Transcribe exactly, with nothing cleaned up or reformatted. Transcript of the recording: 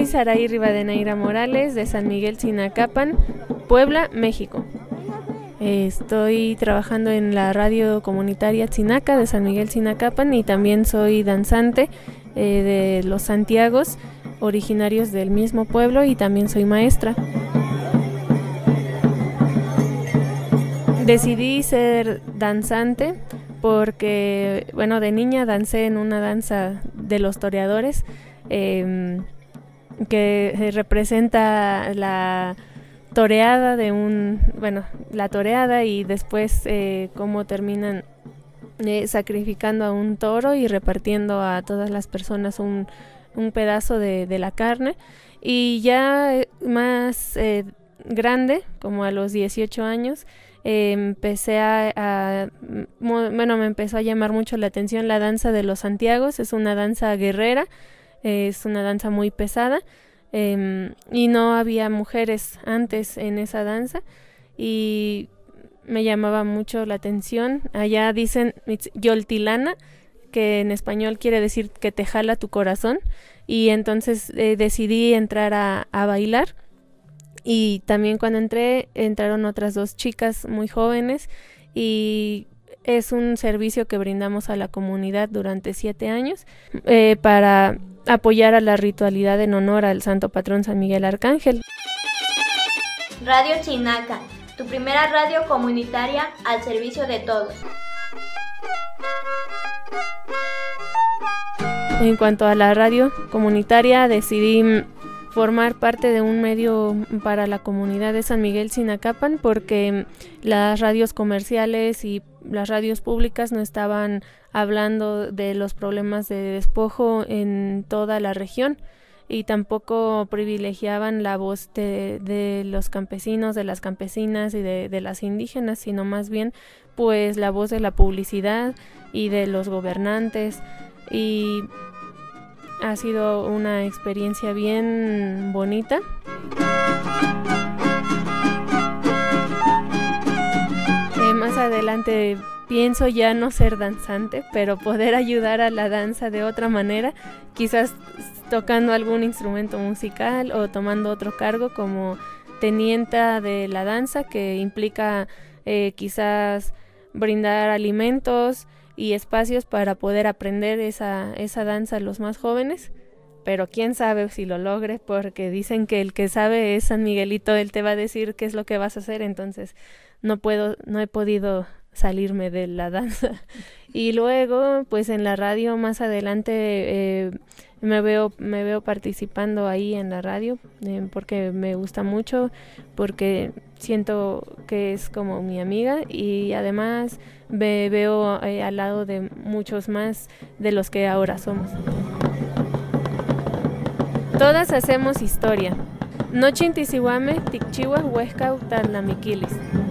Saraí Rivadeneira Morales, de San Miguel Sinacapan, Puebla, México. Estoy trabajando en la radio comunitaria Tzinaca de San Miguel Sinacapan y también soy danzante eh, de los Santiagos, originarios del mismo pueblo, y también soy maestra. Decidí ser danzante porque, bueno, de niña dancé en una danza de los toreadores eh, que representa la toreada de un, bueno, la toreada y después eh, cómo terminan eh, sacrificando a un toro y repartiendo a todas las personas un, un pedazo de, de la carne. Y ya más eh, grande, como a los dieciocho años, eh, empecé a, a, bueno, me empezó a llamar mucho la atención la danza de los Santiagos. Es una danza guerrera, eh, es una danza muy pesada. Eh, y no había mujeres antes en esa danza y me llamaba mucho la atención. Allá dicen yoltilana, que en español quiere decir que te jala tu corazón, y entonces eh, decidí entrar a, a bailar. Y también cuando entré, entraron otras dos chicas muy jóvenes, y es un servicio que brindamos a la comunidad durante siete años eh, para apoyar a la ritualidad en honor al santo patrón San Miguel Arcángel. Radio Tzinaca, tu primera radio comunitaria al servicio de todos. En cuanto a la radio comunitaria, decidí formar parte de un medio para la comunidad de San Miguel Sinacapan porque las radios comerciales y las radios públicas no estaban hablando de los problemas de despojo en toda la región y tampoco privilegiaban la voz de, de los campesinos, de las campesinas y de, de las indígenas, sino más bien pues la voz de la publicidad y de los gobernantes. Y ha sido una experiencia bien bonita. Eh, más adelante pienso ya no ser danzante, pero poder ayudar a la danza de otra manera, quizás tocando algún instrumento musical o tomando otro cargo como tenienta de la danza, que implica eh, quizás brindar alimentos y espacios para poder aprender esa, esa danza a los más jóvenes, pero quién sabe si lo logre, porque dicen que el que sabe es San Miguelito, él te va a decir qué es lo que vas a hacer, entonces no puedo, no he podido salirme de la danza. Y luego, pues en la radio más adelante eh, me veo me veo participando ahí en la radio eh, porque me gusta mucho, porque siento que es como mi amiga y además me veo eh, al lado de muchos más de los que ahora somos. Todas hacemos historia. Noche Intisihuame, Ticchihuas, Huesca, Utalnamiquilis.